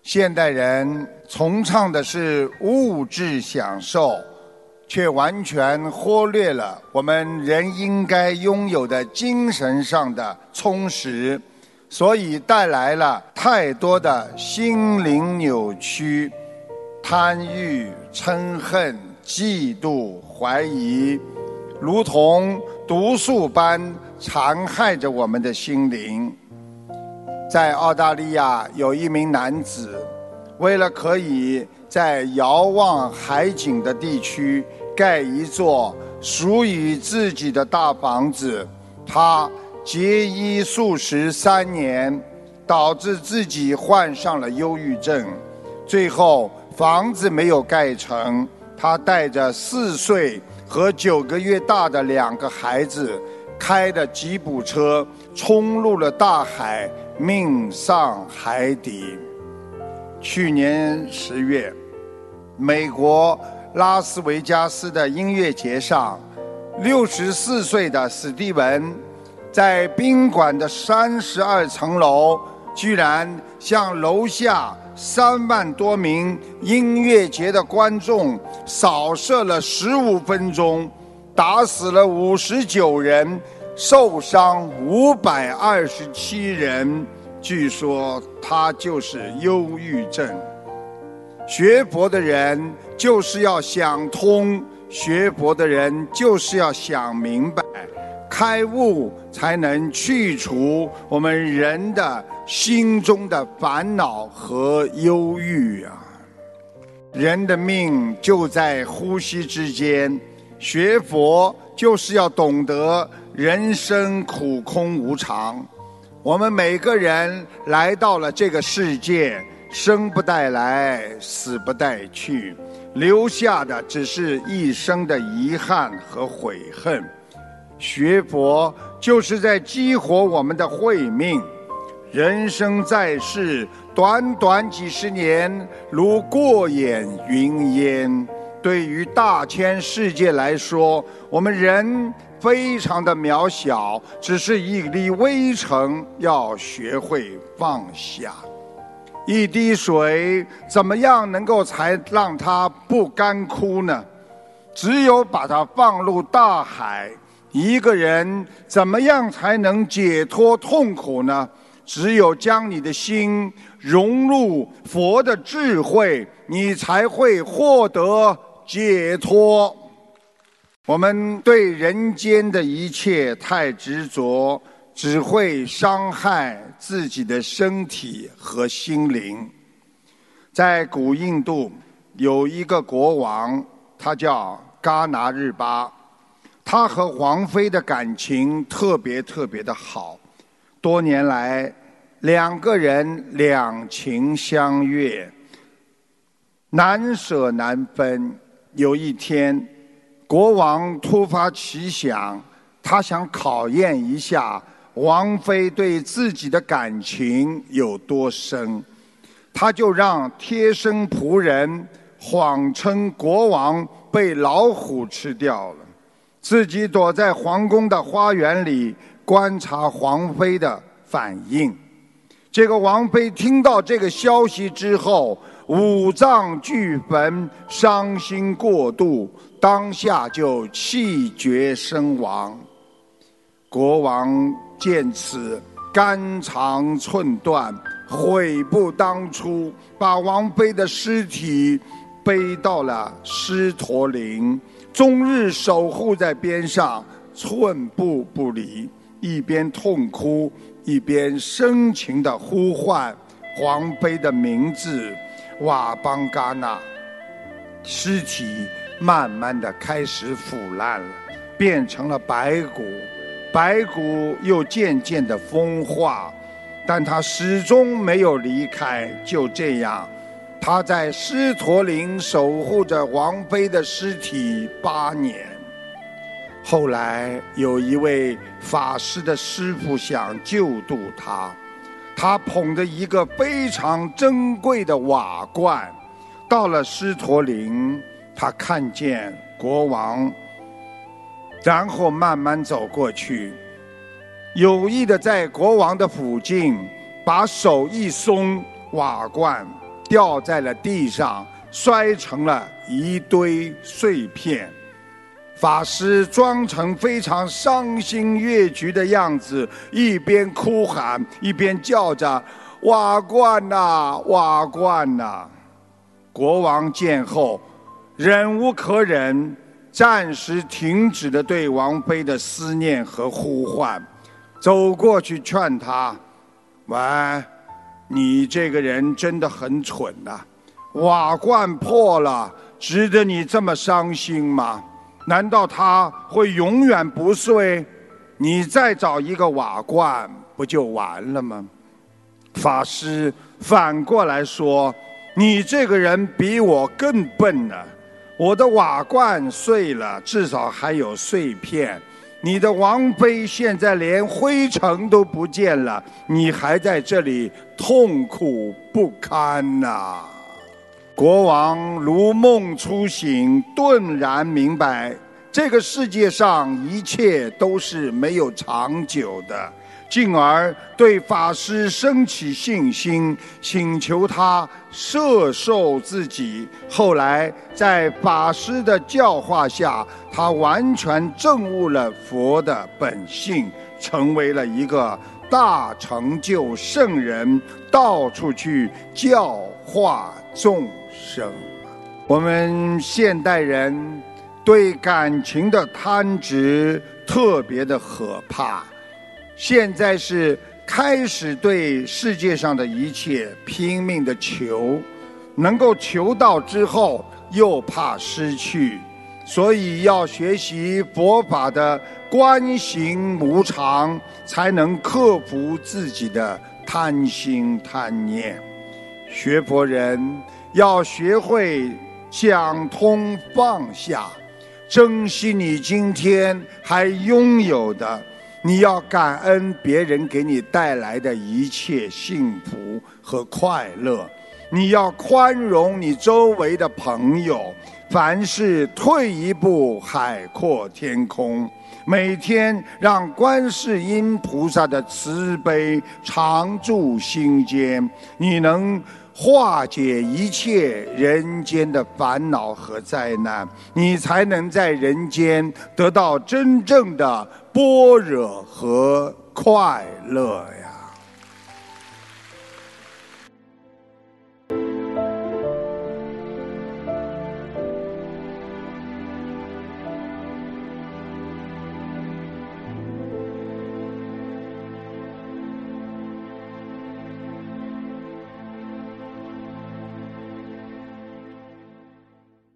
现代人崇尚的是物质享受，却完全忽略了我们人应该拥有的精神上的充实，所以带来了太多的心灵扭曲、贪欲、嗔恨、嫉妒、怀疑，如同毒素般残害着我们的心灵。在澳大利亚有一名男子，为了可以在遥望海景的地区盖一座属于自己的大房子，他节衣素食3年，导致自己患上了忧郁症。最后房子没有盖成，他带着4岁和9个月大的2个孩子，开着吉普车冲入了大海，命丧海底。去年10月，美国拉斯维加斯的音乐节上，64岁的史蒂文在宾馆的32层楼，居然向楼下3万多名音乐节的观众扫射了15分钟，打死了59人，受伤527人。据说他就是忧郁症。学佛的人就是要想通，学佛的人就是要想明白，开悟才能去除我们人的心中的烦恼和忧郁啊！人的命就在呼吸之间，学佛就是要懂得人生苦空无常。我们每个人来到了这个世界，生不带来，死不带去，留下的只是一生的遗憾和悔恨。学佛就是在激活我们的慧命。人生在世，短短几十年，如过眼云烟。对于大千世界来说，我们人非常的渺小，只是一粒微尘，要学会放下。一滴水怎么样能够才让它不干枯呢？只有把它放入大海。一个人怎么样才能解脱痛苦呢？只有将你的心融入佛的智慧，你才会获得解脱。我们对人间的一切太执着，只会伤害自己的身体和心灵。在古印度有一个国王，他叫嘎拿日巴，他和王妃的感情特别的好，多年来2个人两情相悦，难舍难分。有一天，国王突发奇想，他想考验一下王妃对自己的感情有多深，他就让贴身仆人谎称国王被老虎吃掉了，自己躲在皇宫的花园里观察皇妃的反应。这个王妃听到这个消息之后，五脏俱焚，伤心过度，当下就气绝身亡。国王见此，肝肠寸断，悔不当初，把王妃的尸体背到了狮驼岭，终日守护在边上，寸步不离，一边痛哭，一边深情地呼唤皇妃的名字瓦邦嘎纳。尸体慢慢地开始腐烂了，变成了白骨，白骨又渐渐地风化，但他始终没有离开。就这样，他在狮驼岭守护着王妃的尸体8年。后来有一位法师的师父想救度他，他捧着一个非常珍贵的瓦罐，到了狮驼岭，他看见国王，然后慢慢走过去，有意的在国王的附近把手一松，瓦罐掉在了地上，摔成了一堆碎片。法师装成非常伤心越局的样子，一边哭喊一边叫着：瓦罐呐，瓦罐呐！国王见后忍无可忍，暂时停止了对王妃的思念和呼唤，走过去劝他：喂，你这个人真的很蠢呐！瓦罐破了，值得你这么伤心吗？难道它会永远不碎？你再找一个瓦罐不就完了吗？法师反过来说：你这个人比我更笨呢！我的瓦罐碎了，至少还有碎片。你的王妃现在连灰尘都不见了，你还在这里痛苦不堪呐！国王如梦初醒，顿然明白，这个世界上一切都是没有长久的，进而对法师升起信心，请求他摄受自己。后来在法师的教化下，他完全证悟了佛的本性，成为了一个大成就圣人，到处去教化众生。我们现代人对感情的贪执特别的可怕，现在是开始对世界上的一切拼命的求，能够求到之后又怕失去，所以要学习佛法的观行无常，才能克服自己的贪心贪念。学佛人要学会想通放下，珍惜你今天还拥有的，你要感恩别人给你带来的一切幸福和快乐，你要宽容你周围的朋友，凡事退一步海阔天空。每天让观世音菩萨的慈悲常驻心间，你能化解一切人间的烦恼和灾难，你才能在人间得到真正的般若和快乐呀。